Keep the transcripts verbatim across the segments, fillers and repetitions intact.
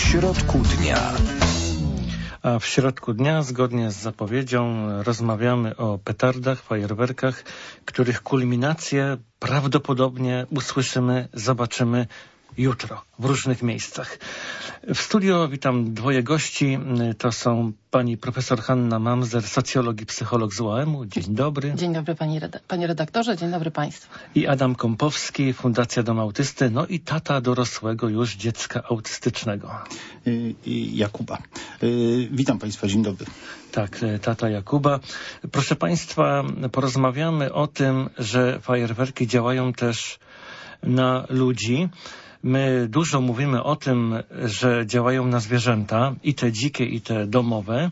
środku dnia. A w środku dnia, zgodnie z zapowiedzią, rozmawiamy o petardach, fajerwerkach, których kulminację prawdopodobnie usłyszymy, zobaczymy jutro w różnych miejscach. W studio witam dwoje gości. To są pani profesor Hanna Mamzer, socjolog i psycholog z U A M u. Dzień dobry. Dzień dobry panie, reda- panie redaktorze, dzień dobry państwu. I Adam Kompowski, Fundacja Dom Autysty, no i tata dorosłego już dziecka autystycznego. Y, Jakuba. Y, witam państwa, dzień dobry. Tak, tata Jakuba. Proszę państwa, porozmawiamy o tym, że fajerwerki działają też na ludzi. My dużo mówimy o tym, że działają na zwierzęta, i te dzikie, i te domowe.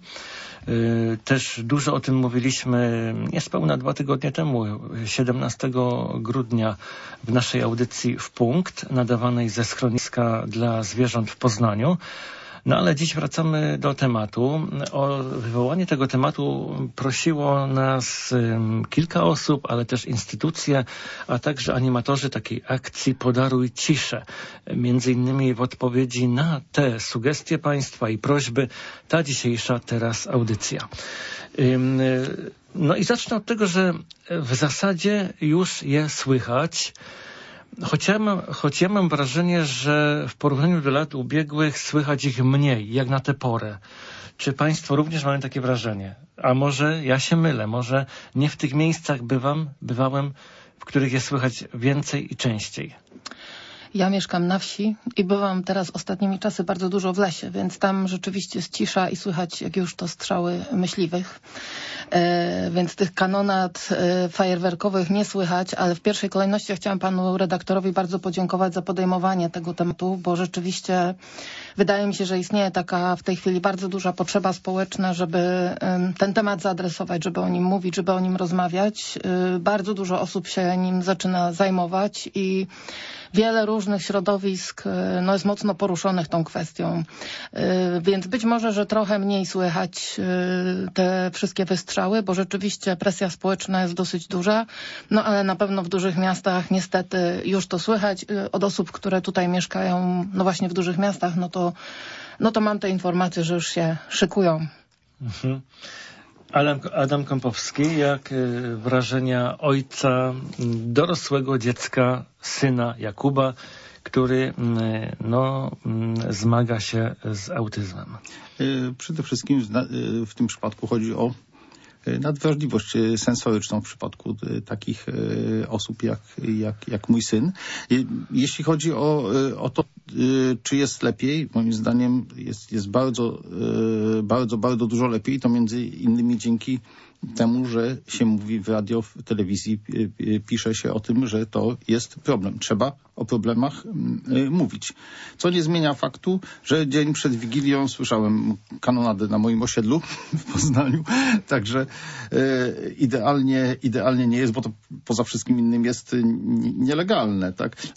Też dużo o tym mówiliśmy niespełna dwa tygodnie temu, siedemnastego grudnia w naszej audycji W Punkt, nadawanej ze schroniska dla zwierząt w Poznaniu. No ale dziś wracamy do tematu. O wywołanie tego tematu prosiło nas um, kilka osób, ale też instytucje, a także animatorzy takiej akcji Podaruj ciszę. Między innymi w odpowiedzi na te sugestie państwa i prośby ta dzisiejsza teraz audycja. Um, no i zacznę od tego, że w zasadzie już je słychać. Choć ja, mam, choć ja mam wrażenie, że w porównaniu do lat ubiegłych słychać ich mniej, jak na tę porę. Czy państwo również mają takie wrażenie? A może ja się mylę, może nie w tych miejscach bywam, bywałem, w których je słychać więcej i częściej. Ja mieszkam na wsi i bywam teraz ostatnimi czasy bardzo dużo w lesie, więc tam rzeczywiście jest cisza i słychać jak już to strzały myśliwych. E, więc tych kanonad e, fajerwerkowych nie słychać, ale w pierwszej kolejności chciałam panu redaktorowi bardzo podziękować za podejmowanie tego tematu, bo rzeczywiście wydaje mi się, że istnieje taka w tej chwili bardzo duża potrzeba społeczna, żeby e, ten temat zaadresować, żeby o nim mówić, żeby o nim rozmawiać. E, bardzo dużo osób się nim zaczyna zajmować i wiele różnych środowisk no, jest mocno poruszonych tą kwestią, yy, więc być może, że trochę mniej słychać yy, te wszystkie wystrzały, bo rzeczywiście presja społeczna jest dosyć duża, no ale na pewno w dużych miastach niestety już to słychać. Yy, od osób, które tutaj mieszkają, no właśnie w dużych miastach, no to, no to mam te informacje, że już się szykują. Mhm. Adam, Adam Kompowski, jak y, wrażenia ojca dorosłego dziecka, syna Jakuba, który y, no, y, zmaga się z autyzmem? Y, przede wszystkim y, w tym przypadku chodzi o nadwrażliwość sensoryczną w przypadku takich osób jak, jak, jak mój syn. Jeśli chodzi o, o to, czy jest lepiej, moim zdaniem jest, jest bardzo, bardzo, bardzo dużo lepiej. To między innymi dzięki temu, że się mówi w radio, w telewizji, pisze się o tym, że to jest problem. Trzeba o problemach mówić. Co nie zmienia faktu, że dzień przed Wigilią słyszałem kanonadę na moim osiedlu w Poznaniu. Także e, idealnie, idealnie nie jest, bo to poza wszystkim innym jest nielegalne. Tak? E,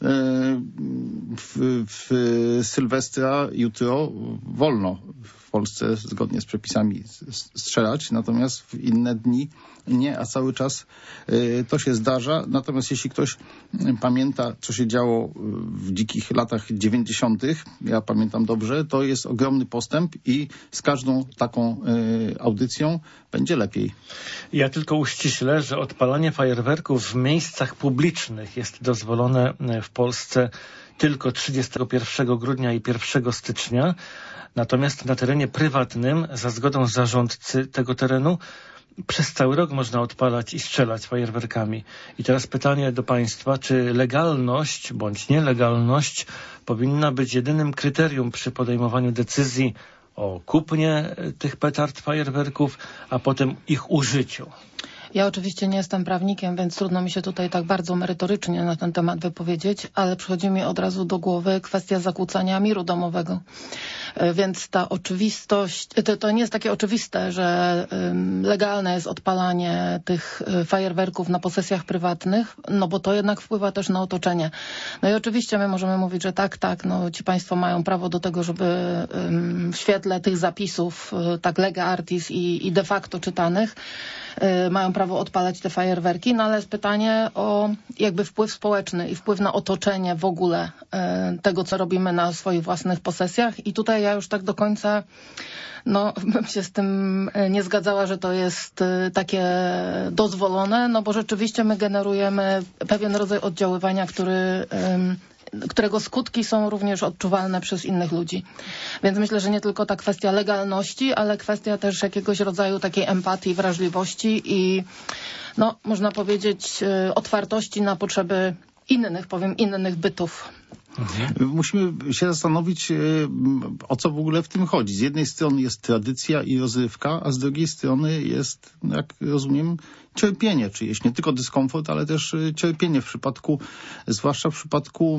w, w Sylwestra jutro wolno w Polsce zgodnie z przepisami strzelać, natomiast w inne dni nie, a cały czas y, to się zdarza. Natomiast jeśli ktoś pamięta, co się działo w dzikich latach dziewięćdziesiątych, ja pamiętam dobrze, to jest ogromny postęp i z każdą taką y, audycją będzie lepiej. Ja tylko uściślę, że odpalanie fajerwerków w miejscach publicznych jest dozwolone w Polsce tylko trzydziestego pierwszego grudnia i pierwszego stycznia. Natomiast na terenie prywatnym, za zgodą zarządcy tego terenu, przez cały rok można odpalać i strzelać fajerwerkami. I teraz pytanie do państwa, czy legalność bądź nielegalność powinna być jedynym kryterium przy podejmowaniu decyzji o kupnie tych petard, fajerwerków, a potem ich użyciu? Ja oczywiście nie jestem prawnikiem, więc trudno mi się tutaj tak bardzo merytorycznie na ten temat wypowiedzieć, ale przychodzi mi od razu do głowy kwestia zakłócania miru domowego. Więc ta oczywistość, to, to nie jest takie oczywiste, że um, legalne jest odpalanie tych fajerwerków na posesjach prywatnych, no bo to jednak wpływa też na otoczenie. No i oczywiście my możemy mówić, że tak, tak, no ci państwo mają prawo do tego, żeby um, w świetle tych zapisów, tak lege artis i, i de facto czytanych, y, mają prawo odpalać te fajerwerki, no ale jest pytanie o jakby wpływ społeczny i wpływ na otoczenie w ogóle y, tego, co robimy na swoich własnych posesjach i tutaj ja już tak do końca no, bym się z tym nie zgadzała, że to jest takie dozwolone, no bo rzeczywiście my generujemy pewien rodzaj oddziaływania, który, którego skutki są również odczuwalne przez innych ludzi. Więc myślę, że nie tylko ta kwestia legalności, ale kwestia też jakiegoś rodzaju takiej empatii, wrażliwości i no, można powiedzieć otwartości na potrzeby innych, powiem, innych bytów. Mhm. Musimy się zastanowić, o co w ogóle w tym chodzi. Z jednej strony jest tradycja i rozrywka, a z drugiej strony jest, jak rozumiem, cierpienie czyjeś. Nie tylko dyskomfort, ale też cierpienie w przypadku, zwłaszcza w przypadku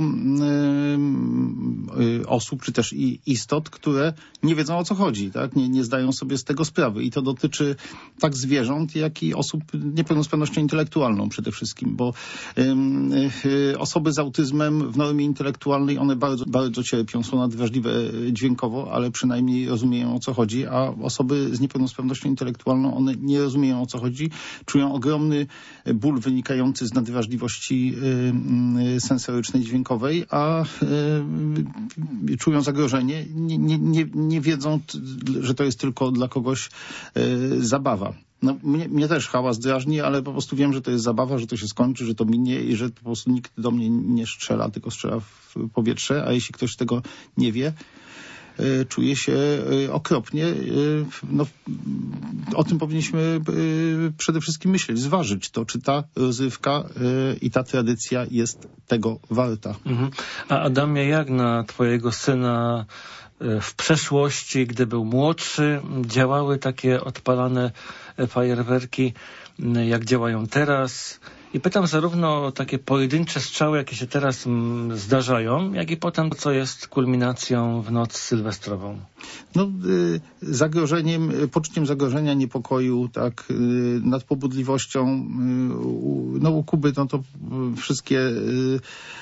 yy, osób, czy też i istot, które nie wiedzą, o co chodzi, tak? Nie, nie zdają sobie z tego sprawy. I to dotyczy tak zwierząt, jak i osób niepełnosprawnością intelektualną przede wszystkim, bo yy, yy, osoby z autyzmem w normie intelektualnej, one bardzo, bardzo cierpią, są nadwrażliwe dźwiękowo, ale przynajmniej rozumieją, o co chodzi, a osoby z niepełnosprawnością intelektualną, one nie rozumieją, o co chodzi, czują ogromny ból wynikający z nadwrażliwości y, sensorycznej, dźwiękowej, a y, czują zagrożenie, nie, nie, nie, nie wiedzą, że to jest tylko dla kogoś y, zabawa. No, mnie, mnie też hałas drażni, ale po prostu wiem, że to jest zabawa, że to się skończy, że to minie i że po prostu nikt do mnie nie strzela, tylko strzela w powietrze, a jeśli ktoś tego nie wie, czuje się okropnie. No, o tym powinniśmy przede wszystkim myśleć, zważyć to, czy ta rozrywka i ta tradycja jest tego warta. Mhm. A Adamie, jak na twojego syna w przeszłości, gdy był młodszy, działały takie odpalane fajerwerki, jak działają teraz? I pytam zarówno o takie pojedyncze strzały, jakie się teraz mm, zdarzają, jak i potem, co jest kulminacją w noc sylwestrową. No, y, zagrożeniem, poczuciem zagrożenia, niepokoju, tak, y, nadpobudliwością, y, u, no u Kuby, no to y, wszystkie, y,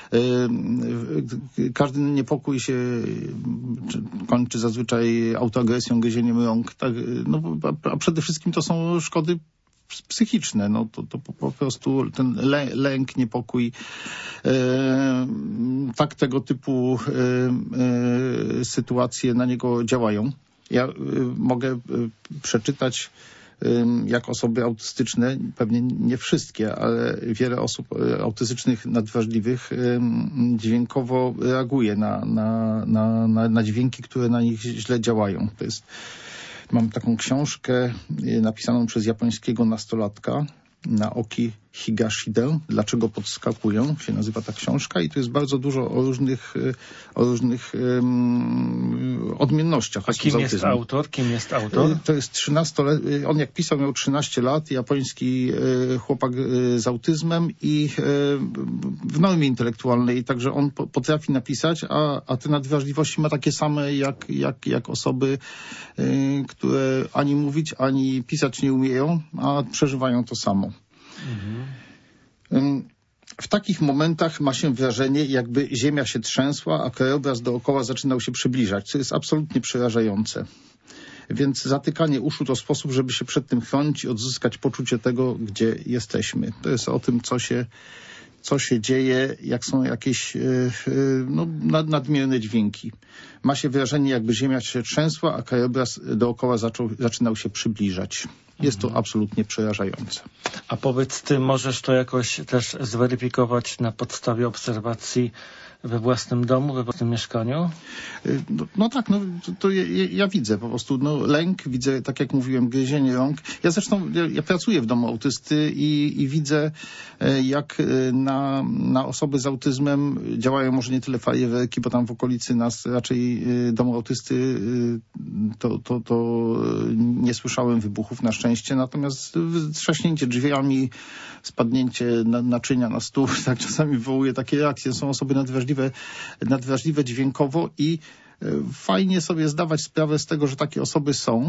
y, każdy niepokój się kończy zazwyczaj autoagresją, gryzieniem rąk, tak, no, a, a przede wszystkim to są szkody psychiczne, no to, to po, po prostu ten lę, lęk, niepokój, e, tak tego typu e, e, sytuacje na niego działają. Ja e, mogę e, przeczytać, e, jak osoby autystyczne, pewnie nie wszystkie, ale wiele osób autystycznych nadwrażliwych e, dźwiękowo reaguje na, na, na, na, na dźwięki, które na nich źle działają. To jest Mam taką książkę napisaną przez japońskiego nastolatka, Naoki Higashide, Dlaczego podskakują, się nazywa ta książka i tu jest bardzo dużo o różnych, o różnych um, odmiennościach. A kim jest autor? Kim jest autor? To jest trzynastoletni, on jak pisał miał trzynaście lat, japoński chłopak z autyzmem i w normie intelektualnej, także on potrafi napisać, a, a te nadwrażliwości ma takie same jak, jak, jak osoby, które ani mówić, ani pisać nie umieją, a przeżywają to samo. Mhm. W takich momentach ma się wrażenie, jakby ziemia się trzęsła, a krajobraz dookoła zaczynał się przybliżać, co jest absolutnie przerażające. Więc zatykanie uszu to sposób, żeby się przed tym chronić i odzyskać poczucie tego, gdzie jesteśmy. To jest o tym, co się, co się dzieje, jak są jakieś no, nadmierne dźwięki. Ma się wrażenie, jakby ziemia się trzęsła, a krajobraz dookoła zaczął, zaczynał się przybliżać. Jest to absolutnie przerażające. A powiedz, ty możesz to jakoś też zweryfikować na podstawie obserwacji we własnym domu, we własnym mieszkaniu? No, no tak, no to, to ja, ja widzę po prostu no, lęk, widzę, tak jak mówiłem, gryzienie rąk. Ja zresztą, ja, ja pracuję w domu autysty i, i widzę, jak na, na osoby z autyzmem działają może nie tyle fajerwerki, bo tam w okolicy nas raczej domu autysty to, to, to nie słyszałem wybuchów na szczęście, natomiast trzaśnięcie drzwiami, spadnięcie na, naczynia na stół, tak czasami wywołuje takie reakcje. Są osoby nadwrażliwe, nadwrażliwe dźwiękowo i fajnie sobie zdawać sprawę z tego, że takie osoby są,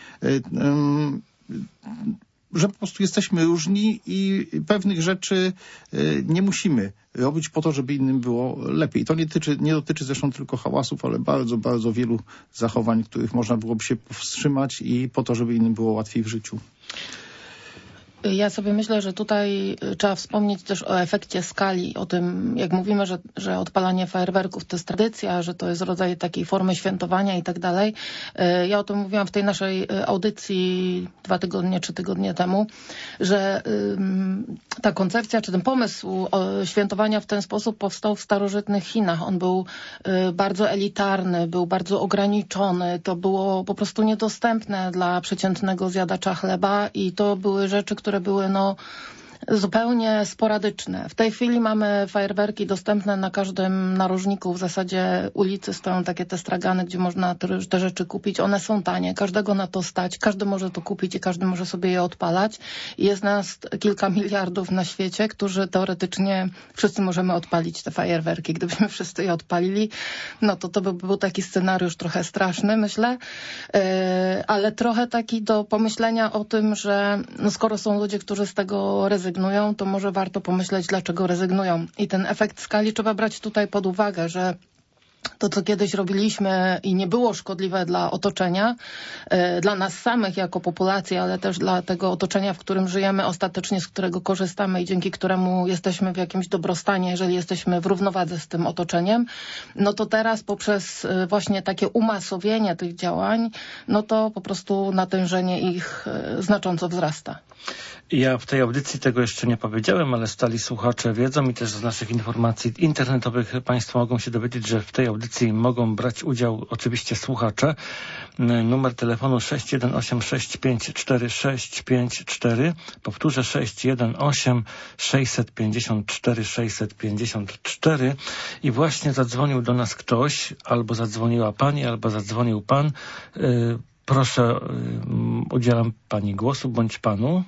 że po prostu jesteśmy różni i pewnych rzeczy nie musimy robić po to, żeby innym było lepiej. To nie dotyczy, nie dotyczy zresztą tylko hałasów, ale bardzo, bardzo wielu zachowań, których można byłoby się powstrzymać i po to, żeby innym było łatwiej w życiu. Ja sobie myślę, że tutaj trzeba wspomnieć też o efekcie skali, o tym, jak mówimy, że, że odpalanie fajerwerków to jest tradycja, że to jest rodzaj takiej formy świętowania i tak dalej. Ja o tym mówiłam w tej naszej audycji dwa tygodnie, trzy tygodnie temu, że ta koncepcja, czy ten pomysł świętowania w ten sposób powstał w starożytnych Chinach. On był bardzo elitarny, był bardzo ograniczony, to było po prostu niedostępne dla przeciętnego zjadacza chleba i to były rzeczy, które były no zupełnie sporadyczne. W tej chwili mamy fajerwerki dostępne na każdym narożniku. W zasadzie ulicy stoją takie te stragany, gdzie można te, te rzeczy kupić. One są tanie. Każdego na to stać. Każdy może to kupić i każdy może sobie je odpalać. I jest nas kilka miliardów na świecie, którzy teoretycznie wszyscy możemy odpalić te fajerwerki. Gdybyśmy wszyscy je odpalili, no to to by był taki scenariusz trochę straszny, myślę. Yy, ale trochę taki do pomyślenia o tym, że no skoro są ludzie, którzy z tego rezygnują, to może warto pomyśleć, dlaczego rezygnują. I ten efekt skali trzeba brać tutaj pod uwagę, że to, co kiedyś robiliśmy i nie było szkodliwe dla otoczenia, dla nas samych jako populacji, ale też dla tego otoczenia, w którym żyjemy, ostatecznie z którego korzystamy i dzięki któremu jesteśmy w jakimś dobrostanie, jeżeli jesteśmy w równowadze z tym otoczeniem, no to teraz poprzez właśnie takie umasowienie tych działań, no to po prostu natężenie ich znacząco wzrasta. Ja w tej audycji tego jeszcze nie powiedziałem, ale stali słuchacze wiedzą i też z naszych informacji internetowych Państwo mogą się dowiedzieć, że w tej audycji mogą brać udział oczywiście słuchacze. Numer telefonu sześć jeden osiem sześć pięć cztery sześć pięć cztery. Powtórzę sześć jeden osiem sześć pięć cztery sześć pięć cztery. I właśnie zadzwonił do nas ktoś, albo zadzwoniła pani, albo zadzwonił pan. Proszę, udzielam pani głosu, bądź panu.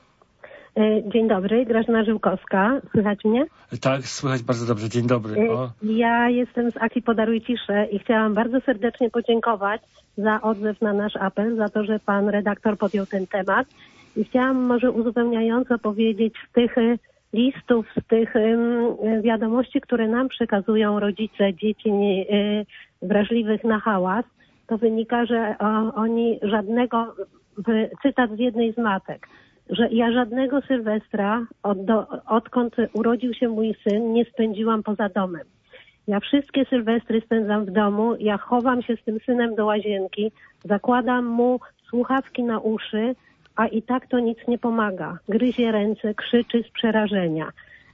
Dzień dobry, Grażyna Żyłkowska. Słychać mnie? Tak, słychać bardzo dobrze. Dzień dobry. O. Ja jestem z akcji Podaruj Ciszę i chciałam bardzo serdecznie podziękować za odzew na nasz apel, za to, że pan redaktor podjął ten temat. I chciałam może uzupełniająco powiedzieć z tych listów, z tych wiadomości, które nam przekazują rodzice dzieci wrażliwych na hałas, to wynika, że oni żadnego, cytat z jednej z matek, że ja żadnego Sylwestra, od do, odkąd urodził się mój syn, nie spędziłam poza domem. Ja wszystkie Sylwestry spędzam w domu, ja chowam się z tym synem do łazienki, zakładam mu słuchawki na uszy, a i tak to nic nie pomaga. Gryzie ręce, krzyczy z przerażenia.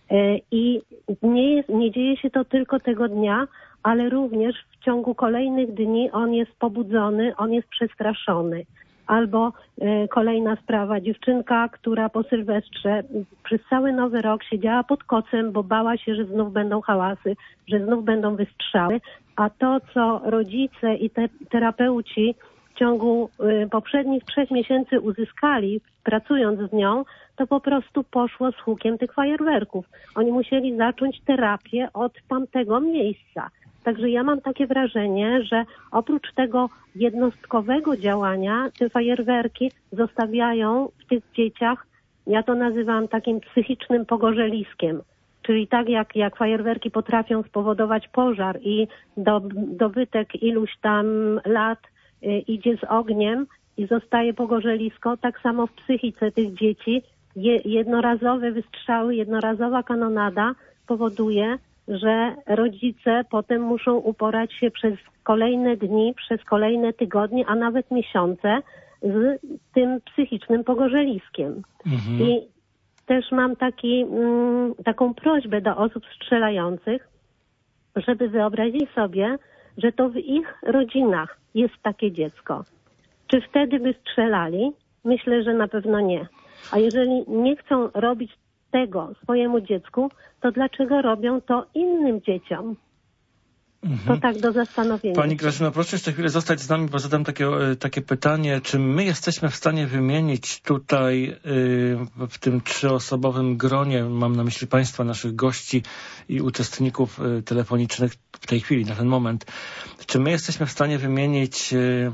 I nie, jest, nie dzieje się to tylko tego dnia, ale również w ciągu kolejnych dni on jest pobudzony, on jest przestraszony. Albo y, kolejna sprawa, dziewczynka, która po Sylwestrze przez cały Nowy Rok siedziała pod kocem, bo bała się, że znów będą hałasy, że znów będą wystrzały, a to, co rodzice i te terapeuci w ciągu y, poprzednich trzech miesięcy uzyskali, pracując z nią, to po prostu poszło z hukiem tych fajerwerków. Oni musieli zacząć terapię od tamtego miejsca. Także ja mam takie wrażenie, że oprócz tego jednostkowego działania te fajerwerki zostawiają w tych dzieciach, ja to nazywam takim psychicznym pogorzeliskiem. Czyli tak jak, jak fajerwerki potrafią spowodować pożar i do, dobytek iluś tam lat y, idzie z ogniem i zostaje pogorzelisko, tak samo w psychice tych dzieci je, jednorazowe wystrzały, jednorazowa kanonada powoduje, że rodzice potem muszą uporać się przez kolejne dni, przez kolejne tygodnie, a nawet miesiące z tym psychicznym pogorzeliskiem. Mhm. I też mam taki, mm, taką prośbę do osób strzelających, żeby wyobrazili sobie, że to w ich rodzinach jest takie dziecko. Czy wtedy by strzelali? Myślę, że na pewno nie. A jeżeli nie chcą robić tego swojemu dziecku, to dlaczego robią to innym dzieciom? Mhm. To tak do zastanowienia. Pani Grażyno, proszę jeszcze chwilę zostać z nami, bo zadam takie, takie pytanie. Czy my jesteśmy w stanie wymienić tutaj yy, w tym trzyosobowym gronie, mam na myśli Państwa, naszych gości i uczestników yy, telefonicznych w tej chwili, na ten moment, czy my jesteśmy w stanie wymienić yy,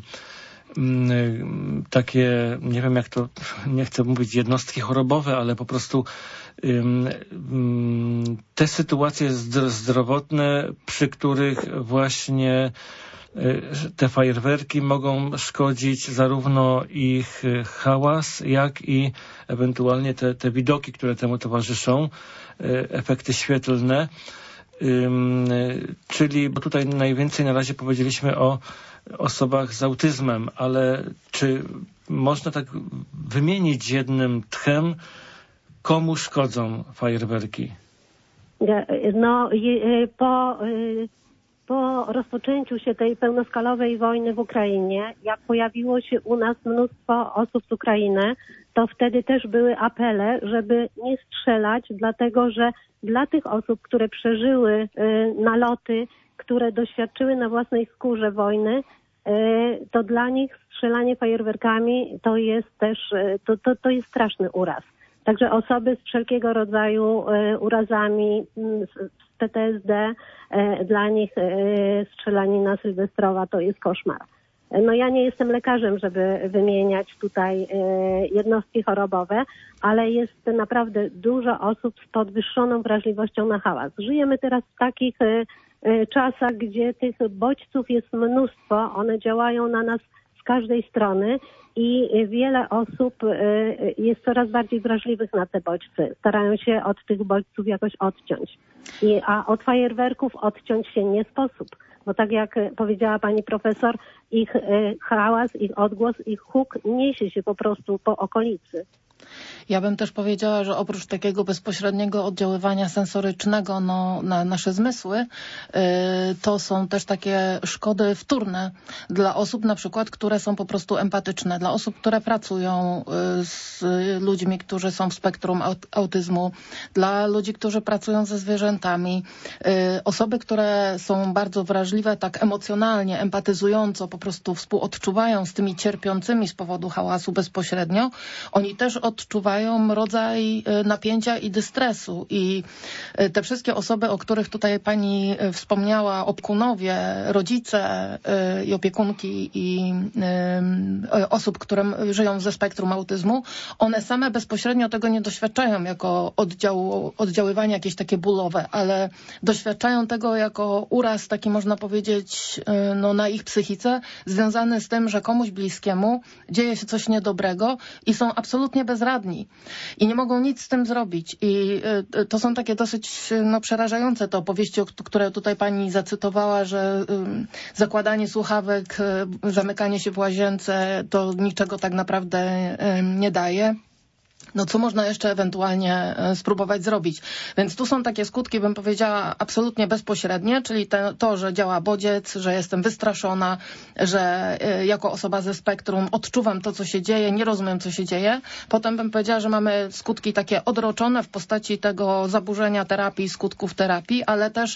takie, nie wiem jak to, nie chcę mówić jednostki chorobowe, ale po prostu te sytuacje zdrowotne, przy których właśnie te fajerwerki mogą szkodzić zarówno ich hałas, jak i ewentualnie te, te widoki, które temu towarzyszą, efekty świetlne. Czyli, bo tutaj najwięcej na razie powiedzieliśmy o osobach z autyzmem, ale czy można tak wymienić jednym tchem, komu szkodzą fajerwerki? No, po, po rozpoczęciu się tej pełnoskalowej wojny w Ukrainie, jak pojawiło się u nas mnóstwo osób z Ukrainy, to wtedy też były apele, żeby nie strzelać, dlatego że dla tych osób, które przeżyły naloty, które doświadczyły na własnej skórze wojny, to dla nich strzelanie fajerwerkami to jest też, to, to, to jest straszny uraz. Także osoby z wszelkiego rodzaju urazami, z P T S D, dla nich strzelanina sylwestrowa to jest koszmar. No ja nie jestem lekarzem, żeby wymieniać tutaj jednostki chorobowe, ale jest naprawdę dużo osób z podwyższoną wrażliwością na hałas. Żyjemy teraz w takich czasach, gdzie tych bodźców jest mnóstwo, one działają na nas z każdej strony i wiele osób jest coraz bardziej wrażliwych na te bodźce. Starają się od tych bodźców jakoś odciąć. I, a od fajerwerków odciąć się nie sposób. Bo tak jak powiedziała pani profesor, ich hałas, ich odgłos, ich huk niesie się po prostu po okolicy. Ja bym też powiedziała, że oprócz takiego bezpośredniego oddziaływania sensorycznego no, na nasze zmysły, yy, to są też takie szkody wtórne dla osób na przykład, które są po prostu empatyczne, dla osób, które pracują yy, z ludźmi, którzy są w spektrum aut autyzmu, dla ludzi, którzy pracują ze zwierzętami, yy, osoby, które są bardzo wrażliwe, tak emocjonalnie, empatyzująco, po prostu współodczuwają z tymi cierpiącymi z powodu hałasu bezpośrednio, oni też odczuwają rodzaj napięcia i dystresu i te wszystkie osoby, o których tutaj pani wspomniała, opiekunowie, rodzice i opiekunki i osób, które żyją ze spektrum autyzmu, one same bezpośrednio tego nie doświadczają jako oddziału, oddziaływania jakieś takie bólowe, ale doświadczają tego jako uraz taki, można powiedzieć, no, na ich psychice, związany z tym, że komuś bliskiemu dzieje się coś niedobrego i są absolutnie bezradni. I nie mogą nic z tym zrobić. I y, to są takie dosyć no, przerażające te opowieści, o, które tutaj pani zacytowała, że y, zakładanie słuchawek, y, zamykanie się w łazience to niczego tak naprawdę y, nie daje. No co można jeszcze ewentualnie spróbować zrobić? Więc tu są takie skutki, bym powiedziała, absolutnie bezpośrednie, czyli te, to, że działa bodziec, że jestem wystraszona, że y, jako osoba ze spektrum odczuwam to, co się dzieje, nie rozumiem, co się dzieje. Potem bym powiedziała, że mamy skutki takie odroczone w postaci tego zaburzenia terapii, skutków terapii, ale też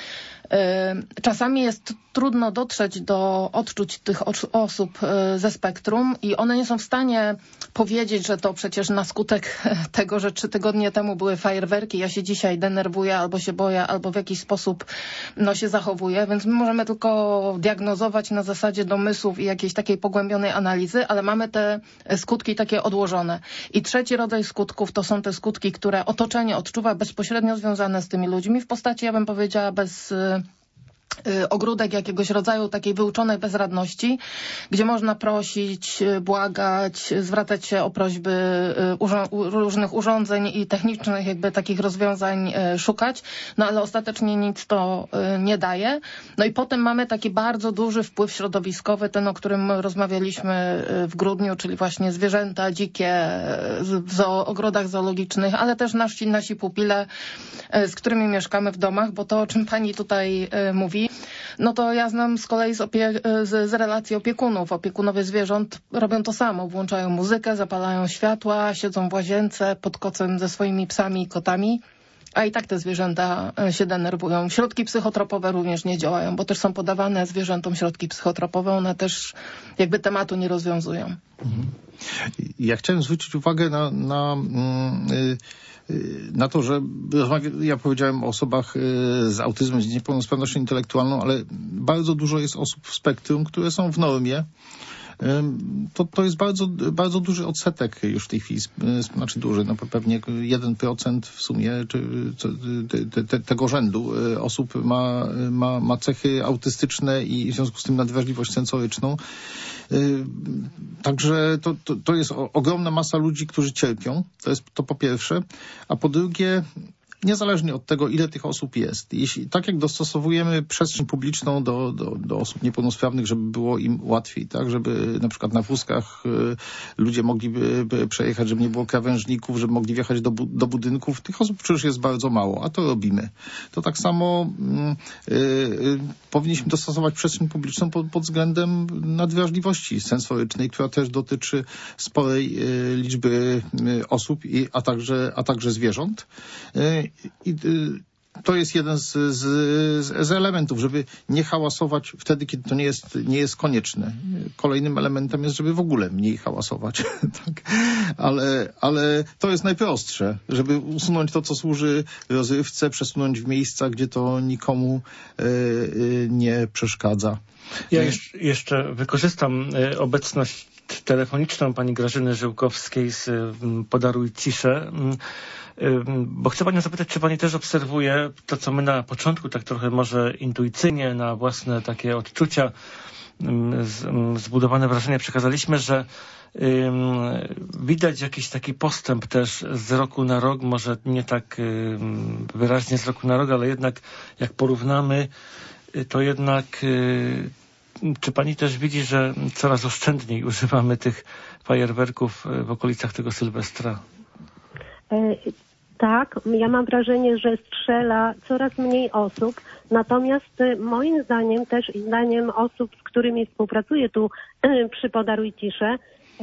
czasami jest trudno dotrzeć do odczuć tych osób ze spektrum i one nie są w stanie powiedzieć, że to przecież na skutek tego, że trzy tygodnie temu były fajerwerki, ja się dzisiaj denerwuję albo się boję, albo w jakiś sposób no, się zachowuję, więc my możemy tylko diagnozować na zasadzie domysłów i jakiejś takiej pogłębionej analizy, ale mamy te skutki takie odłożone. I trzeci rodzaj skutków to są te skutki, które otoczenie odczuwa bezpośrednio związane z tymi ludźmi w postaci, ja bym powiedziała, bez ogródek jakiegoś rodzaju takiej wyuczonej bezradności, gdzie można prosić, błagać, zwracać się o prośby urząd różnych urządzeń i technicznych jakby takich rozwiązań szukać, no ale ostatecznie nic to nie daje. No i potem mamy taki bardzo duży wpływ środowiskowy, ten, o którym rozmawialiśmy w grudniu, czyli właśnie zwierzęta dzikie w zoo, ogrodach zoologicznych, ale też nasi, nasi pupile, z którymi mieszkamy w domach, bo to, o czym pani tutaj mówi, no to ja znam z kolei z, opie z, z relacji opiekunów. Opiekunowie zwierząt robią to samo. Włączają muzykę, zapalają światła, siedzą w łazience pod kocem ze swoimi psami i kotami, a i tak te zwierzęta się denerwują. Środki psychotropowe również nie działają, bo też są podawane zwierzętom środki psychotropowe. One też jakby tematu nie rozwiązują. Mhm. Ja chciałem zwrócić uwagę na... na yy... na to, że ja powiedziałem o osobach z autyzmem, z niepełnosprawnością intelektualną, ale bardzo dużo jest osób w spektrum, które są w normie to, to jest bardzo, bardzo duży odsetek już w tej chwili, znaczy duży, no pewnie jeden procent w sumie czy, te, te, tego rzędu osób ma, ma, ma cechy autystyczne i w związku z tym nadwrażliwość sensoryczną. Także to, to, to jest ogromna masa ludzi, którzy cierpią, to jest to po pierwsze, a po drugie, niezależnie od tego, ile tych osób jest. Jeśli tak jak dostosowujemy przestrzeń publiczną do, do, do osób niepełnosprawnych, żeby było im łatwiej, tak, żeby na przykład na wózkach y, ludzie mogliby przejechać, żeby nie było krawężników, żeby mogli wjechać do, bu do budynków. Tych osób przecież jest bardzo mało, a to robimy. To tak samo y, y, powinniśmy dostosować przestrzeń publiczną pod, pod względem nadwrażliwości sensorycznej, która też dotyczy sporej y, liczby y, osób, i, a, także, a także zwierząt. Y, I to jest jeden z, z, z elementów, żeby nie hałasować wtedy, kiedy to nie jest, nie jest konieczne. Kolejnym elementem jest, żeby w ogóle mniej hałasować. Tak? Ale, ale to jest najprostsze, żeby usunąć to, co służy rozrywce, przesunąć w miejsca, gdzie to nikomu y, y, nie przeszkadza. Ja jeszcze wykorzystam obecność telefoniczną pani Grażyny Żyłkowskiej z Podaruj Ciszę, bo chcę panią zapytać, czy pani też obserwuje to, co my na początku tak trochę może intuicyjnie, na własne takie odczucia, zbudowane wrażenie przekazaliśmy, że widać jakiś taki postęp też z roku na rok, może nie tak wyraźnie z roku na rok, ale jednak jak porównamy, to jednak czy pani też widzi, że coraz oszczędniej używamy tych fajerwerków w okolicach tego Sylwestra? Tak, ja mam wrażenie, że strzela coraz mniej osób, natomiast moim zdaniem też i zdaniem osób, z którymi współpracuję tu przy Podaruj Ciszę,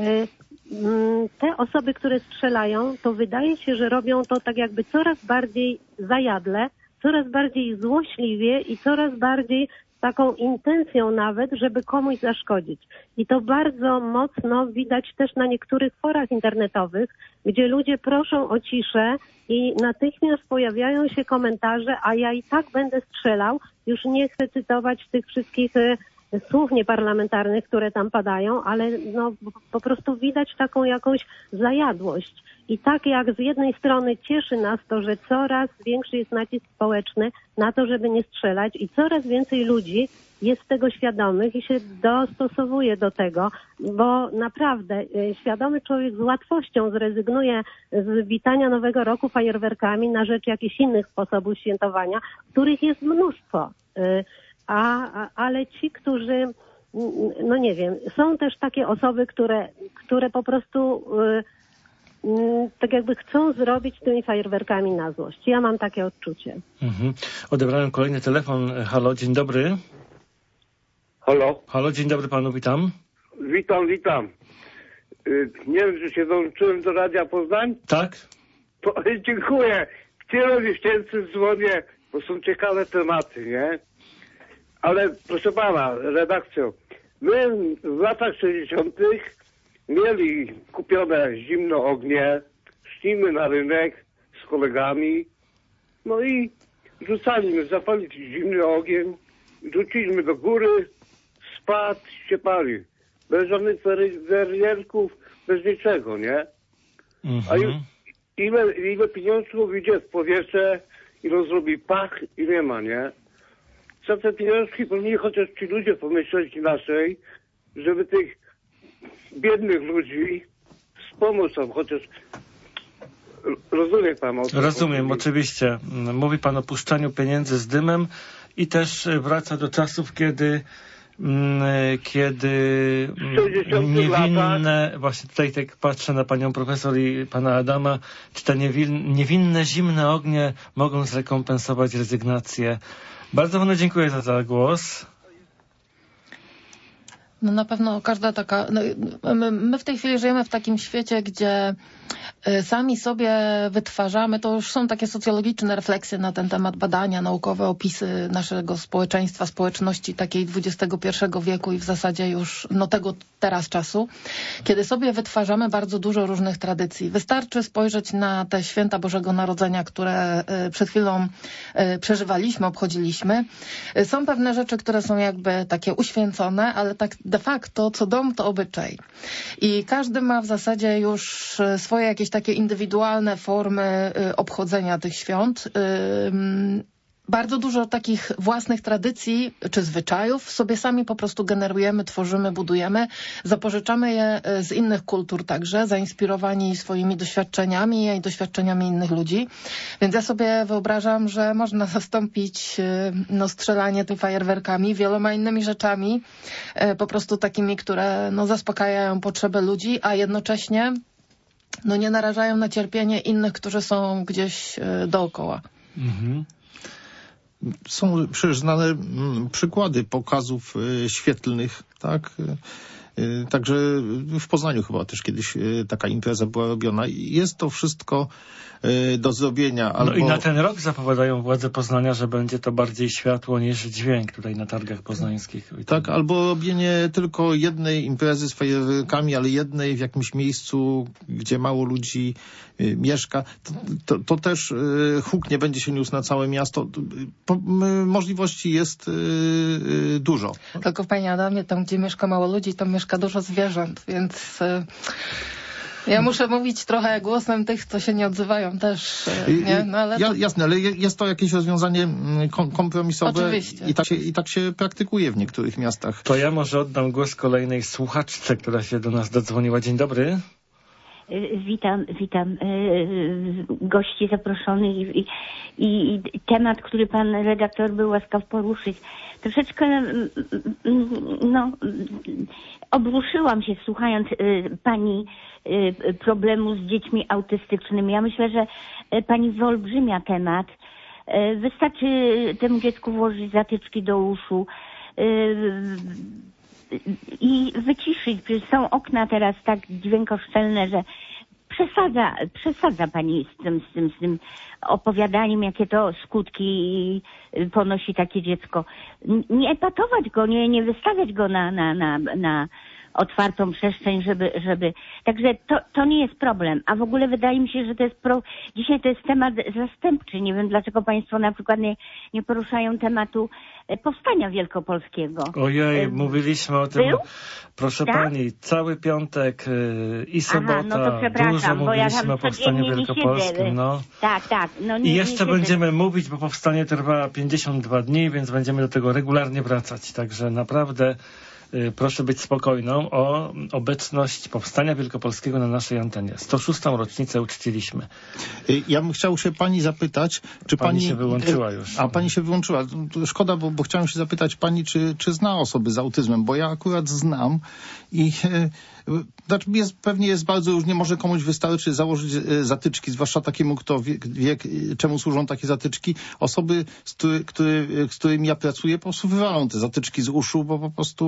te osoby, które strzelają, to wydaje się, że robią to tak jakby coraz bardziej zajadle, coraz bardziej złośliwie i coraz bardziej taką intencją nawet, żeby komuś zaszkodzić. I to bardzo mocno widać też na niektórych forach internetowych, gdzie ludzie proszą o ciszę i natychmiast pojawiają się komentarze, a ja i tak będę strzelał. Już nie chcę cytować tych wszystkich słów nieparlamentarnych, które tam padają, ale no po prostu widać taką jakąś zajadłość. I tak jak z jednej strony cieszy nas to, że coraz większy jest nacisk społeczny na to, żeby nie strzelać i coraz więcej ludzi jest tego świadomych i się dostosowuje do tego, bo naprawdę świadomy człowiek z łatwością zrezygnuje z witania Nowego Roku fajerwerkami na rzecz jakichś innych sposobów świętowania, których jest mnóstwo. A, a, ale ci, którzy, no nie wiem, są też takie osoby, które, które po prostu y, y, tak jakby chcą zrobić tymi fajerwerkami na złość. Ja mam takie odczucie. Mhm. Odebrałem kolejny telefon. Halo, dzień dobry. Halo. Halo, dzień dobry panu, witam. Witam, witam. Y, nie wiem, czy się dołączyłem do Radia Poznań? Tak. To, dziękuję. Wcielowi miesięcy dzwonię, bo są ciekawe tematy, nie? Ale proszę pana, redakcjo, my w latach sześćdziesiątych mieli kupione zimne ognie, szliśmy na rynek z kolegami, no i rzucaliśmy, zapalić zimny ogień, rzuciliśmy do góry, spadł, się pali. Bez żadnych werierków, bez niczego, nie? Mm-hmm. A już ile, ile pieniążków idzie w powietrze i rozrobi pach i nie ma, nie? Za te pieniążki powinni chociaż ci ludzie pomyśleć inaczej, żeby tych biednych ludzi z pomocą chociaż... Rozumie pan o co? Rozumiem, oczywiście. Mówi pan o puszczaniu pieniędzy z dymem i też wraca do czasów, kiedy kiedy niewinne, właśnie tutaj tak patrzę na panią profesor i pana Adama, czy te niewinne, zimne ognie mogą zrekompensować rezygnację. Bardzo panu dziękuję za ten głos. No na pewno każda taka... No, my, my w tej chwili żyjemy w takim świecie, gdzie Sami sobie wytwarzamy, to już są takie socjologiczne refleksje na ten temat, badania, naukowe opisy naszego społeczeństwa, społeczności takiej dwudziestego pierwszego wieku i w zasadzie już no tego teraz czasu, kiedy sobie wytwarzamy bardzo dużo różnych tradycji. Wystarczy spojrzeć na te święta Bożego Narodzenia, które przed chwilą przeżywaliśmy, obchodziliśmy. Są pewne rzeczy, które są jakby takie uświęcone, ale tak de facto co dom to obyczaj. I każdy ma w zasadzie już swoje jakieś takie indywidualne formy obchodzenia tych świąt. Bardzo dużo takich własnych tradycji czy zwyczajów sobie sami po prostu generujemy, tworzymy, budujemy. Zapożyczamy je z innych kultur także, zainspirowani swoimi doświadczeniami i doświadczeniami innych ludzi. Więc ja sobie wyobrażam, że można zastąpić no, strzelanie tym fajerwerkami wieloma innymi rzeczami, po prostu takimi, które no, zaspokajają potrzeby ludzi, a jednocześnie no, nie narażają na cierpienie innych, którzy są gdzieś dookoła. Mhm. Są przecież znane mm, przykłady pokazów y, świetlnych, tak? Y, także w Poznaniu chyba też kiedyś y, taka impreza była robiona. Jest to wszystko y, do zrobienia. Albo... No i na ten rok zapowiadają władze Poznania, że będzie to bardziej światło niż dźwięk tutaj na targach poznańskich. Tak, albo robienie tylko jednej imprezy z fajerwerkami, ale jednej w jakimś miejscu, gdzie mało ludzi y, mieszka. To, to, to też y, huk nie będzie się niósł na całe miasto. Po, y, możliwości jest y, y, dużo. Tylko panie Adamie, tam gdzie mieszka mało ludzi, tam mieszka dużo zwierząt, więc... Y Ja muszę mówić trochę głosem tych, co się nie odzywają też, nie? No, ale ja, to... Jasne, ale jest to jakieś rozwiązanie kompromisowe. Oczywiście. I tak, się, I tak się praktykuje w niektórych miastach. To ja może oddam głos kolejnej słuchaczce, która się do nas dodzwoniła. Dzień dobry. Witam, witam gości zaproszonych i, i, i temat, który pan redaktor był łaskaw poruszyć. Troszeczkę no, obruszyłam się słuchając pani problemu z dziećmi autystycznymi. Ja myślę, że pani wyolbrzymia temat. Wystarczy temu dziecku włożyć zatyczki do uszu i wyciszyć. Przecież są okna teraz tak dźwiękoszczelne, że przesadza, przesadza pani z tym, z tym, z tym opowiadaniem, jakie to skutki ponosi takie dziecko. Nie epatować go, nie, nie wystawiać go na, na, na, na otwartą przestrzeń, żeby, żeby... Także to, to nie jest problem. A w ogóle wydaje mi się, że to jest pro... Dzisiaj to jest temat zastępczy. Nie wiem, dlaczego państwo na przykład nie, nie poruszają tematu powstania wielkopolskiego. Ojej, mówiliśmy o tym. Był? Proszę tak? pani, cały piątek yy, i sobota. Aha, no to przepraszam, dużo bo ja mówiliśmy tam o powstaniu wielkopolskim. No. Tak, tak. No nie, I jeszcze nie będziemy siedzę. mówić, bo powstanie trwa pięćdziesiąt dwa dni, więc będziemy do tego regularnie wracać. Także naprawdę proszę być spokojną o obecność powstania wielkopolskiego na naszej antenie. sto szóstą rocznicę uczciliśmy. Ja bym chciał się pani zapytać, czy pani... Pani się wyłączyła już. A pani się wyłączyła. Szkoda, bo, bo chciałem się zapytać pani, czy, czy zna osoby z autyzmem, bo ja akurat znam i... Znaczy jest, pewnie jest bardzo różnie, może komuś wystarczy założyć zatyczki, zwłaszcza takiemu, kto wie, wie czemu służą takie zatyczki. Osoby, z, który, który, z którymi ja pracuję, po prostu wywalą te zatyczki z uszu, bo po prostu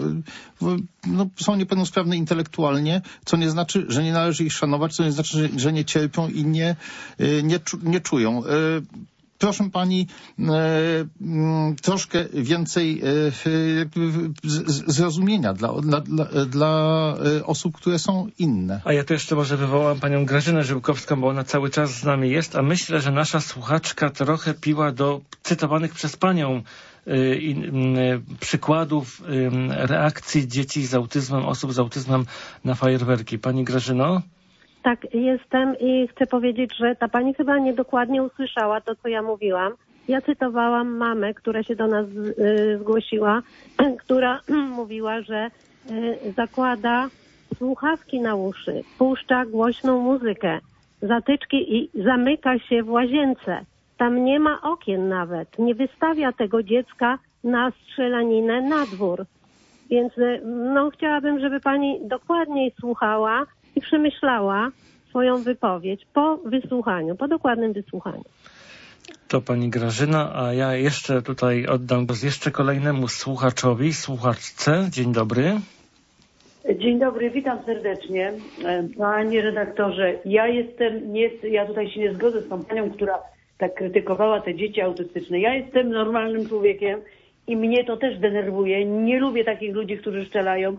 no, są niepełnosprawne intelektualnie, co nie znaczy, że nie należy ich szanować, co nie znaczy, że, że nie cierpią i nie, nie, nie czują. Proszę pani, e, m, troszkę więcej e, jakby z, zrozumienia dla, dla, dla, dla osób, które są inne. A ja tu jeszcze może wywołam panią Grażynę Żyłkowską, bo ona cały czas z nami jest, a myślę, że nasza słuchaczka trochę piła do cytowanych przez panią y, y, przykładów y, reakcji dzieci z autyzmem, osób z autyzmem na fajerwerki. Pani Grażyno? Tak, jestem i chcę powiedzieć, że ta pani chyba niedokładnie usłyszała to, co ja mówiłam. Ja cytowałam mamę, która się do nas y, zgłosiła, która mówiła, że y, zakłada słuchawki na uszy, puszcza głośną muzykę, zatyczki i zamyka się w łazience. Tam nie ma okien nawet. Nie wystawia tego dziecka na strzelaninę na dwór. Więc y, no, chciałabym, żeby pani dokładniej słuchała i przemyślała swoją wypowiedź po wysłuchaniu, po dokładnym wysłuchaniu. To pani Grażyna, a ja jeszcze tutaj oddam głos jeszcze kolejnemu słuchaczowi, słuchaczce. Dzień dobry. Dzień dobry, witam serdecznie. Panie redaktorze, ja jestem, nie, ja tutaj się nie zgodzę z tą panią, która tak krytykowała te dzieci autystyczne. Ja jestem normalnym człowiekiem i mnie to też denerwuje. Nie lubię takich ludzi, którzy strzelają.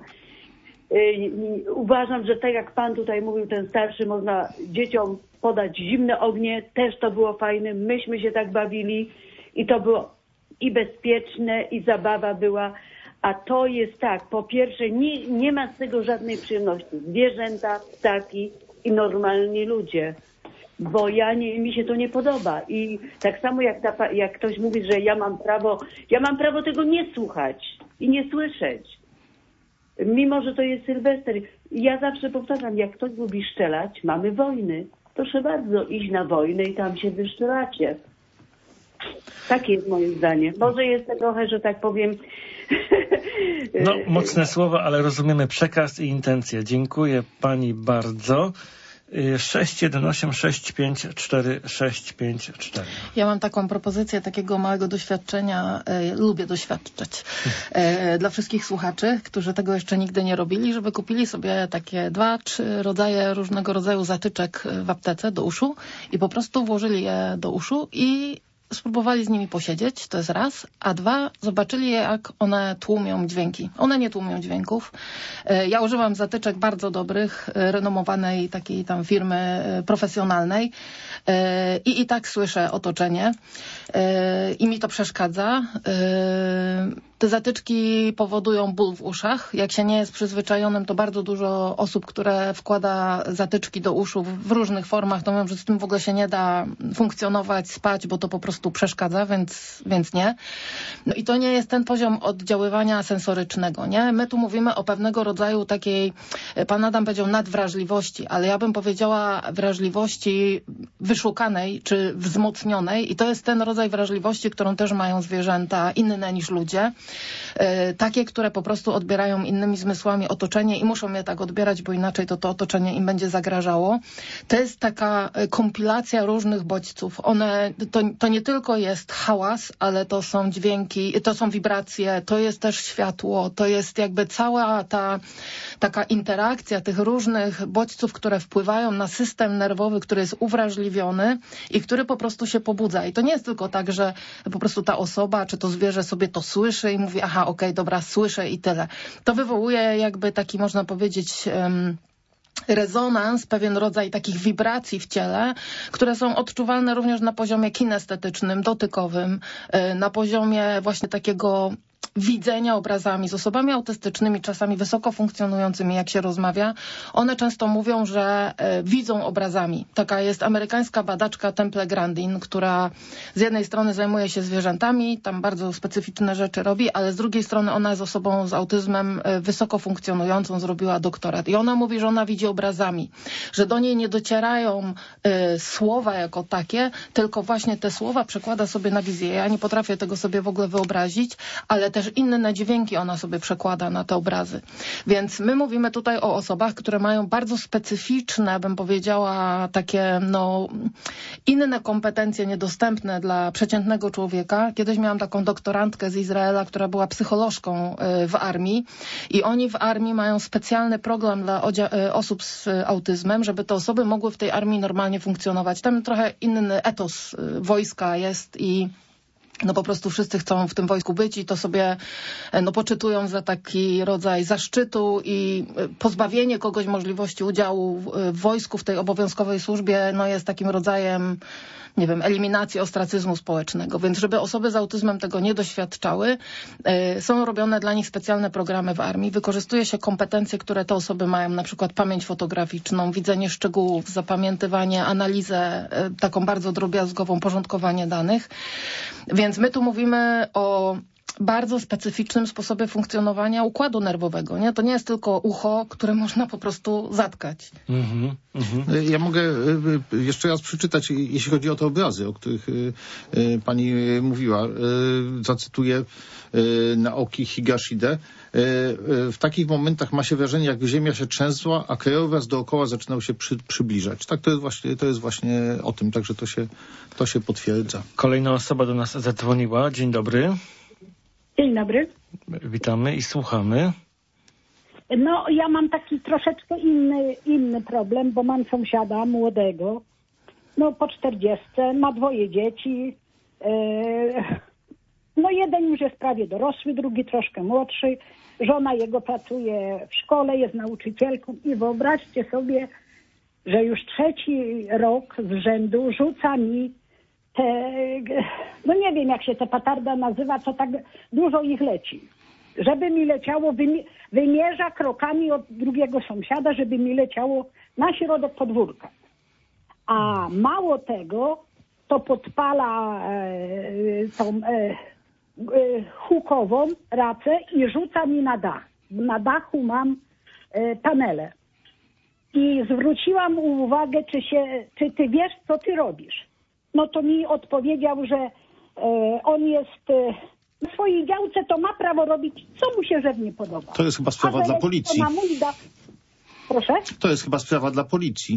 Uważam, że tak jak pan tutaj mówił, ten starszy, można dzieciom podać zimne ognie, też to było fajne. Myśmy się tak bawili i to było i bezpieczne, i zabawa była. A to jest tak, po pierwsze, nie, nie ma z tego żadnej przyjemności. Zwierzęta, ptaki i normalni ludzie. Bo ja nie, mi się to nie podoba. I tak samo jak, ta, jak ktoś mówi, że ja mam prawo, ja mam prawo tego nie słuchać i nie słyszeć. Mimo że to jest Sylwester. Ja zawsze powtarzam, jak ktoś lubi szczelać, mamy wojny. Proszę bardzo, iść na wojnę i tam się wyszczelacie. Takie jest moje zdanie. Może jest to trochę, że tak powiem... No, mocne słowa, ale rozumiemy przekaz i intencje. Dziękuję pani bardzo. sześć jeden osiem sześć pięć cztery sześć pięć cztery. Ja mam taką propozycję takiego małego doświadczenia, e, lubię doświadczać, e, dla wszystkich słuchaczy, którzy tego jeszcze nigdy nie robili, żeby kupili sobie takie dwa, trzy rodzaje różnego rodzaju zatyczek w aptece do uszu i po prostu włożyli je do uszu i spróbowali z nimi posiedzieć, to jest raz, a dwa, zobaczyli jak one tłumią dźwięki. One nie tłumią dźwięków. Ja używam zatyczek bardzo dobrych, renomowanej takiej tam firmy profesjonalnej i i tak słyszę otoczenie i mi to przeszkadza. Te zatyczki powodują ból w uszach. Jak się nie jest przyzwyczajonym, to bardzo dużo osób, które wkłada zatyczki do uszu w różnych formach, to mówią, że z tym w ogóle się nie da funkcjonować, spać, bo to po prostu przeszkadza, więc, więc nie. No i to nie jest ten poziom oddziaływania sensorycznego, nie? My tu mówimy o pewnego rodzaju takiej, pan Adam powiedział, nadwrażliwości, ale ja bym powiedziała wrażliwości wyszukanej czy wzmocnionej i to jest ten rodzaj wrażliwości, którą też mają zwierzęta inne niż ludzie. Takie, które po prostu odbierają innymi zmysłami otoczenie i muszą je tak odbierać, bo inaczej to to otoczenie im będzie zagrażało. To jest taka kompilacja różnych bodźców. One, to, to nie tylko jest hałas, ale to są dźwięki, to są wibracje, to jest też światło, to jest jakby cała ta taka interakcja tych różnych bodźców, które wpływają na system nerwowy, który jest uwrażliwiony i który po prostu się pobudza. I to nie jest tylko tak, że po prostu ta osoba czy to zwierzę sobie to słyszy i mówi, aha, okej, okay, dobra, słyszę i tyle. To wywołuje jakby taki, można powiedzieć, um, rezonans, pewien rodzaj takich wibracji w ciele, które są odczuwalne również na poziomie kinestetycznym, dotykowym, na poziomie właśnie takiego widzenia obrazami. Z osobami autystycznymi, czasami wysoko funkcjonującymi, jak się rozmawia, one często mówią, że e, widzą obrazami. Taka jest amerykańska badaczka Temple Grandin, która z jednej strony zajmuje się zwierzętami, tam bardzo specyficzne rzeczy robi, ale z drugiej strony ona jest osobą z autyzmem e, wysoko funkcjonującą, zrobiła doktorat. I ona mówi, że ona widzi obrazami, że do niej nie docierają e, słowa jako takie, tylko właśnie te słowa przekłada sobie na wizję. Ja nie potrafię tego sobie w ogóle wyobrazić, ale też inne dźwięki ona sobie przekłada na te obrazy. Więc my mówimy tutaj o osobach, które mają bardzo specyficzne, bym powiedziała, takie no inne kompetencje niedostępne dla przeciętnego człowieka. Kiedyś miałam taką doktorantkę z Izraela, która była psycholożką w armii i oni w armii mają specjalny program dla osób z autyzmem, żeby te osoby mogły w tej armii normalnie funkcjonować. Tam trochę inny etos wojska jest i no po prostu wszyscy chcą w tym wojsku być i to sobie no poczytują za taki rodzaj zaszczytu i pozbawienie kogoś możliwości udziału w wojsku, w tej obowiązkowej służbie, no jest takim rodzajem, nie wiem, eliminacji ostracyzmu społecznego. Więc żeby osoby z autyzmem tego nie doświadczały, y, są robione dla nich specjalne programy w armii. Wykorzystuje się kompetencje, które te osoby mają, na przykład pamięć fotograficzną, widzenie szczegółów, zapamiętywanie, analizę y, taką bardzo drobiazgową, porządkowanie danych. Więc my tu mówimy o bardzo specyficznym sposobie funkcjonowania układu nerwowego. Nie? To nie jest tylko ucho, które można po prostu zatkać. Mm-hmm, mm-hmm. Ja mogę jeszcze raz przeczytać, jeśli chodzi o te obrazy, o których pani mówiła. Zacytuję Naoki Higashide. W takich momentach ma się wrażenie, jakby ziemia się trzęsła, a krajobraz dookoła zaczynał się przy, przybliżać. Tak, to jest właśnie, to jest właśnie o tym, także to się, to się potwierdza. Kolejna osoba do nas zadzwoniła. Dzień dobry. Dzień dobry. Witamy i słuchamy. No, ja mam taki troszeczkę inny, inny problem, bo mam sąsiada młodego, no po czterdziestce, ma dwoje dzieci. E, no jeden już jest prawie dorosły, drugi troszkę młodszy. Żona jego pracuje w szkole, jest nauczycielką i wyobraźcie sobie, że już trzeci rok z rzędu rzuca mi te, no nie wiem jak się te petarda nazywa, co tak dużo ich leci. Żeby mi leciało, wymierza krokami od drugiego sąsiada, żeby mi leciało na środek podwórka. A mało tego, to podpala e, tą e, e, hukową racę i rzuca mi na dach. Na dachu mam e, panele. I zwróciłam uwagę, czy, się, czy ty wiesz, co ty robisz. No to mi odpowiedział, że e, on jest e, w swojej działce, to ma prawo robić, co mu się żywnie podoba. To jest chyba sprawa dla policji. To na mój dach... Proszę? To jest chyba sprawa dla policji.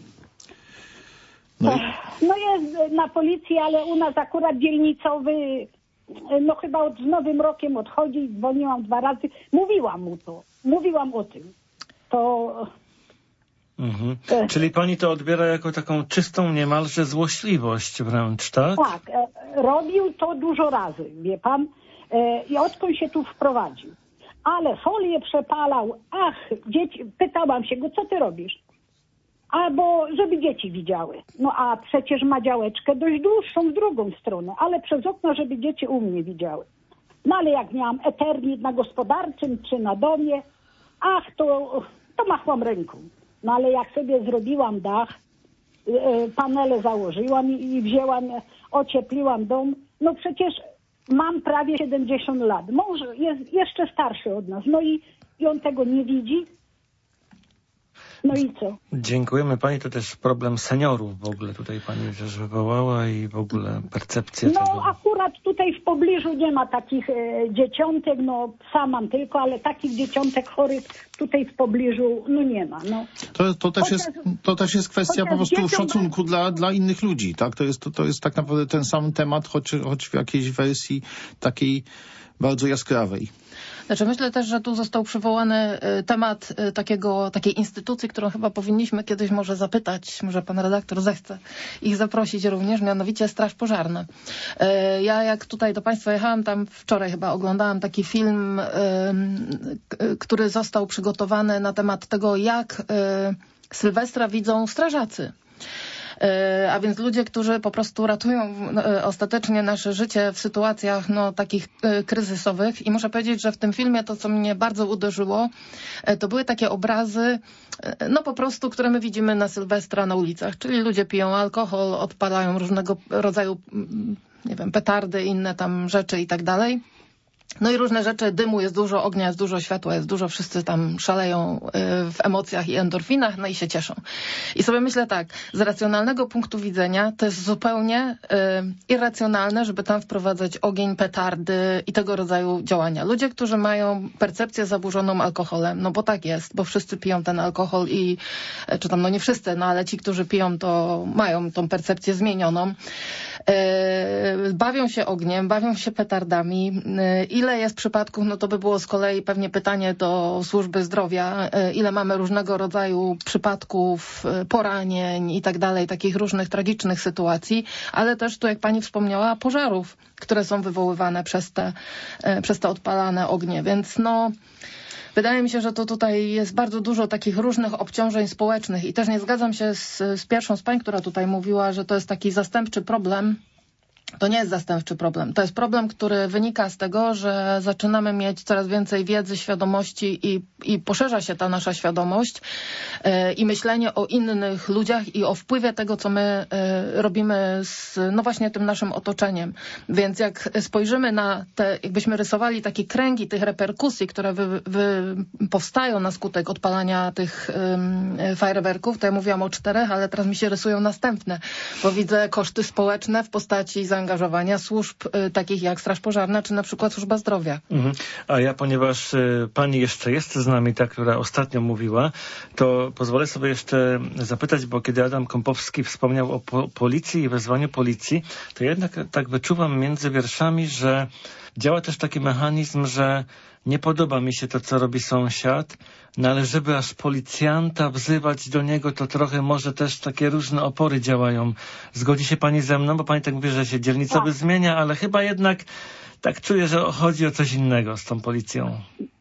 No, i... no jest na policji, ale u nas akurat dzielnicowy, no chyba od, z Nowym Rokiem odchodzi, dzwoniłam dwa razy, mówiłam mu to, mówiłam o tym. To... Mhm. E... Czyli pani to odbiera jako taką czystą niemalże złośliwość wręcz, tak? Tak, e, robił to dużo razy, wie pan, e, i odkąd się tu wprowadził. Ale folię przepalał, ach, dzieci, pytałam się go, co ty robisz? Albo żeby dzieci widziały. No a przecież ma działeczkę dość dłuższą w drugą stronę, ale przez okno, żeby dzieci u mnie widziały. No ale jak miałam eternit na gospodarczym czy na domie, ach, to, to machłam ręką. No ale jak sobie zrobiłam dach, panele założyłam i, i wzięłam, ociepliłam dom, no przecież mam prawie siedemdziesiąt lat. Mąż jest jeszcze starszy od nas, no i, i on tego nie widzi. No i co? Dziękujemy pani. To też problem seniorów w ogóle tutaj pani też wywołała i w ogóle percepcja no, tego. No akurat tutaj w pobliżu nie ma takich e, dzieciątek, no psa mam tylko, ale takich dzieciątek chorych tutaj w pobliżu no nie ma. No. To, to, też, jest, to też jest kwestia po prostu dzieciom... szacunku dla, dla innych ludzi. Tak? To, jest, to, to jest tak naprawdę ten sam temat, choć, choć w jakiejś wersji takiej bardzo jaskrawej. Znaczy myślę też, że tu został przywołany temat takiego, takiej instytucji, którą chyba powinniśmy kiedyś może zapytać, może pan redaktor zechce ich zaprosić również, mianowicie Straż Pożarna. Ja jak tutaj do państwa jechałam, tam wczoraj chyba oglądałam taki film, który został przygotowany na temat tego, jak Sylwestra widzą strażacy. A więc ludzie, którzy po prostu ratują ostatecznie nasze życie w sytuacjach no, takich kryzysowych. I muszę powiedzieć, że w tym filmie to, co mnie bardzo uderzyło, to były takie obrazy, no po prostu, które my widzimy na Sylwestra na ulicach. Czyli ludzie piją alkohol, odpalają różnego rodzaju, nie wiem, petardy, inne tam rzeczy i tak dalej. No i różne rzeczy, dymu jest dużo, ognia jest dużo, światła jest dużo, wszyscy tam szaleją w emocjach i endorfinach, no i się cieszą. I sobie myślę tak, z racjonalnego punktu widzenia to jest zupełnie y, irracjonalne, żeby tam wprowadzać ogień, petardy i tego rodzaju działania. Ludzie, którzy mają percepcję zaburzoną alkoholem, no bo tak jest, bo wszyscy piją ten alkohol i, czy tam no nie wszyscy, no ale ci, którzy piją, to mają tą percepcję zmienioną. Y, bawią się ogniem, bawią się petardami. Y, Ile jest przypadków, no to by było z kolei pewnie pytanie do służby zdrowia, ile mamy różnego rodzaju przypadków, poranień i tak dalej, takich różnych tragicznych sytuacji, ale też tu, jak pani wspomniała, pożarów, które są wywoływane przez te, przez te odpalane ognie, więc no... Wydaje mi się, że to tutaj jest bardzo dużo takich różnych obciążeń społecznych i też nie zgadzam się z, z pierwszą z pań, która tutaj mówiła, że to jest taki zastępczy problem. To nie jest zastępczy problem. To jest problem, który wynika z tego, że zaczynamy mieć coraz więcej wiedzy, świadomości i, i poszerza się ta nasza świadomość yy, i myślenie o innych ludziach i o wpływie tego, co my yy, robimy z no właśnie tym naszym otoczeniem. Więc jak spojrzymy na te, jakbyśmy rysowali takie kręgi tych reperkusji, które wy, wy powstają na skutek odpalania tych yy, fajerwerków, to ja mówiłam o czterech, ale teraz mi się rysują następne, bo widzę koszty społeczne w postaci zaangażowania zaangażowania służb y, takich jak Straż Pożarna, czy na przykład Służba Zdrowia. Mhm. A ja, ponieważ y, pani jeszcze jest z nami, ta, która ostatnio mówiła, to pozwolę sobie jeszcze zapytać, bo kiedy Adam Kąpowski wspomniał o po policji i wezwaniu policji, to jednak tak wyczuwam między wierszami, że działa też taki mechanizm, że nie podoba mi się to, co robi sąsiad, no ale żeby aż policjanta wzywać do niego, to trochę może też takie różne opory działają. Zgodzi się pani ze mną, bo pani tak mówi, że się dzielnica by zmienia, ale chyba jednak tak czuję, że chodzi o coś innego z tą policją.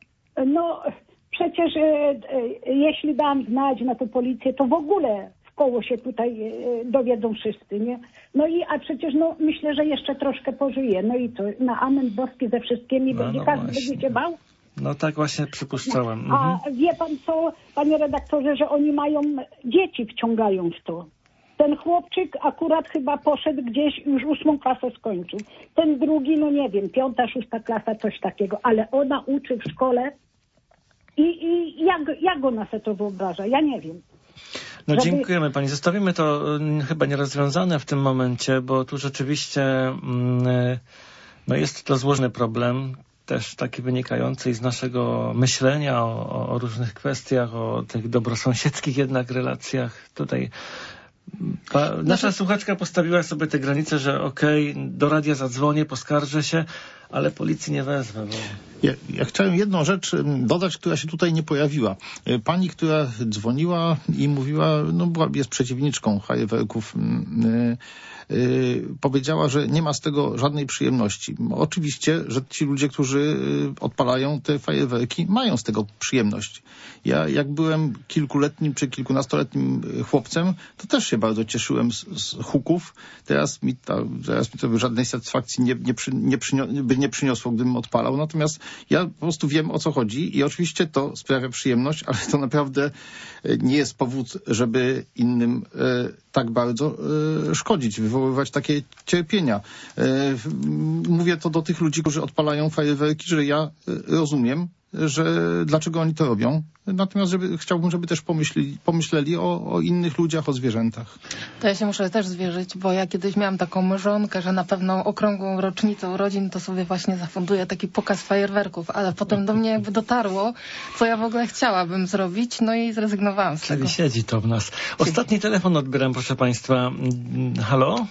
No przecież e, e, jeśli dam znać na tę policję, to w ogóle w koło się tutaj e, dowiedzą wszyscy, nie? No i a przecież no myślę, że jeszcze troszkę pożyje. No i co? Na amen boski ze wszystkimi No, będzie no każdy właśnie. będzie się bał? No tak właśnie przypuszczałem. Mhm. A wie pan co, panie redaktorze, że oni mają, dzieci wciągają w to. Ten chłopczyk akurat chyba poszedł gdzieś, już ósmą klasę skończył. Ten drugi, no nie wiem, piąta, szósta klasa, coś takiego. Ale ona uczy w szkole i, i jak, jak ona sobie to wyobraża? Ja nie wiem. No Żeby... dziękujemy pani. Zostawimy to y, chyba nierozwiązane w tym momencie, bo tu rzeczywiście y, no jest to złożony problem, też taki wynikający z naszego myślenia o, o różnych kwestiach, o tych dobrosąsiedzkich jednak relacjach. Tutaj pa, nasza słuchaczka postawiła sobie te granice, że okej, okay, do radia zadzwonię, poskarżę się, ale policji nie wezmę. Bo... Ja, ja chciałem jedną rzecz dodać, która się tutaj nie pojawiła. Pani, która dzwoniła i mówiła, no była, jest przeciwniczką fajerwerków, yy, yy, powiedziała, że nie ma z tego żadnej przyjemności. Oczywiście, że ci ludzie, którzy odpalają te fajerwerki, mają z tego przyjemność. Ja jak byłem kilkuletnim czy kilkunastoletnim chłopcem, to też się bardzo cieszyłem z, z huków. Teraz mi, ta, teraz mi to żadnej satysfakcji nie, nie, przy, nie, przynio, by nie przyniosło, gdybym odpalał. Natomiast ja po prostu wiem, o co chodzi i oczywiście to sprawia przyjemność, ale to naprawdę nie jest powód, żeby innym e, tak bardzo e, szkodzić, wywoływać takie cierpienia. E, mówię to do tych ludzi, którzy odpalają fajerwerki, że ja e, rozumiem, że dlaczego oni to robią. Natomiast żeby, chciałbym, żeby też pomyśleli, pomyśleli o, o innych ludziach, o zwierzętach. To ja się muszę też zwierzyć, bo ja kiedyś miałam taką mrzonkę, że na pewną okrągłą rocznicę urodzin to sobie właśnie zafunduję taki pokaz fajerwerków, ale potem do mnie jakby dotarło, co ja w ogóle chciałabym zrobić, no i zrezygnowałam z Czyli tego. siedzi to w nas. Ostatni telefon odbieram, proszę państwa. Halo?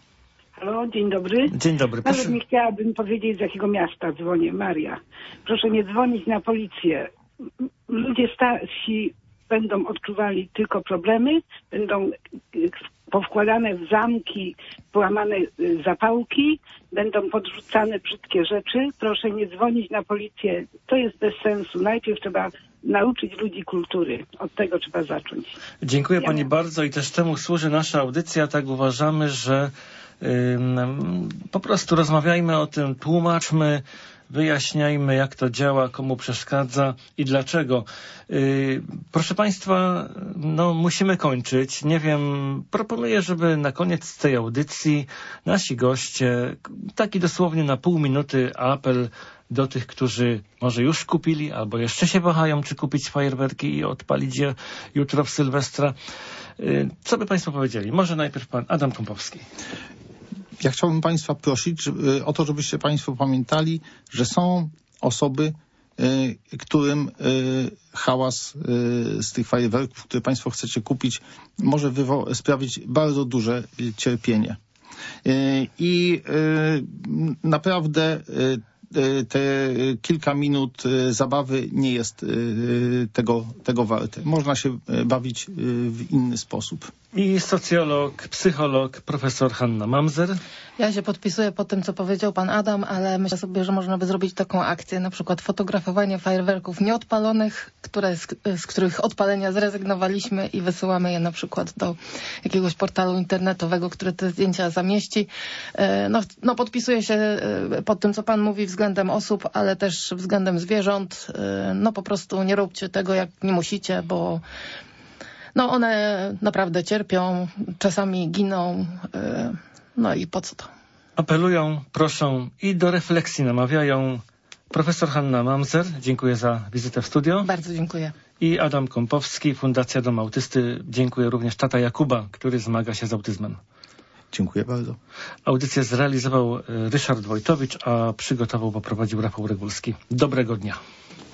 Halo, dzień dobry. Dzień dobry. Proszę. Nawet nie chciałabym powiedzieć, z jakiego miasta dzwonię. Maria. Proszę nie dzwonić na policję. Ludzie starsi będą odczuwali tylko problemy, będą powkładane w zamki, połamane zapałki, będą podrzucane brzydkie rzeczy. Proszę nie dzwonić na policję. To jest bez sensu. Najpierw trzeba nauczyć ludzi kultury. Od tego trzeba zacząć. Dziękuję ja pani miałem... bardzo i też temu służy nasza audycja. Tak uważamy, że po prostu rozmawiajmy o tym, tłumaczmy, wyjaśniajmy, jak to działa, komu przeszkadza i dlaczego. Yy, proszę państwa, no musimy kończyć. Nie wiem, proponuję, żeby na koniec tej audycji nasi goście, taki dosłownie na pół minuty apel do tych, którzy może już kupili, albo jeszcze się wahają, czy kupić fajerwerki i odpalić je jutro w Sylwestra. Yy, co by państwo powiedzieli? Może najpierw pan Adam Kompowski. Ja chciałbym państwa prosić żeby, o to, żebyście państwo pamiętali, że są osoby, y, którym y, hałas y, z tych fajerwerków, które państwo chcecie kupić, może wywo- sprawić bardzo duże y, cierpienie. Y, I y, naprawdę y, te kilka minut zabawy nie jest tego, tego warte. Można się bawić w inny sposób. I socjolog, psycholog, profesor Hanna Mamzer. Ja się podpisuję po tym, co powiedział pan Adam, ale myślę sobie, że można by zrobić taką akcję, na przykład fotografowanie fajerwerków nieodpalonych, które, z, z których odpalenia zrezygnowaliśmy i wysyłamy je na przykład do jakiegoś portalu internetowego, który te zdjęcia zamieści. No, no podpisuję się pod tym, co pan mówi względem osób, ale też względem zwierząt. No po prostu nie róbcie tego, jak nie musicie, bo no one naprawdę cierpią, czasami giną, no i po co to? Apelują, proszą i do refleksji namawiają profesor Hanna Mamzer. Dziękuję za wizytę w studio. Bardzo dziękuję. I Adam Kompowski, Fundacja Dom Autysty. Dziękuję również tata Jakuba, który zmaga się z autyzmem. Dziękuję bardzo. Audycję zrealizował Ryszard Wojtowicz, a przygotował, poprowadził Rafał Regulski. Dobrego dnia.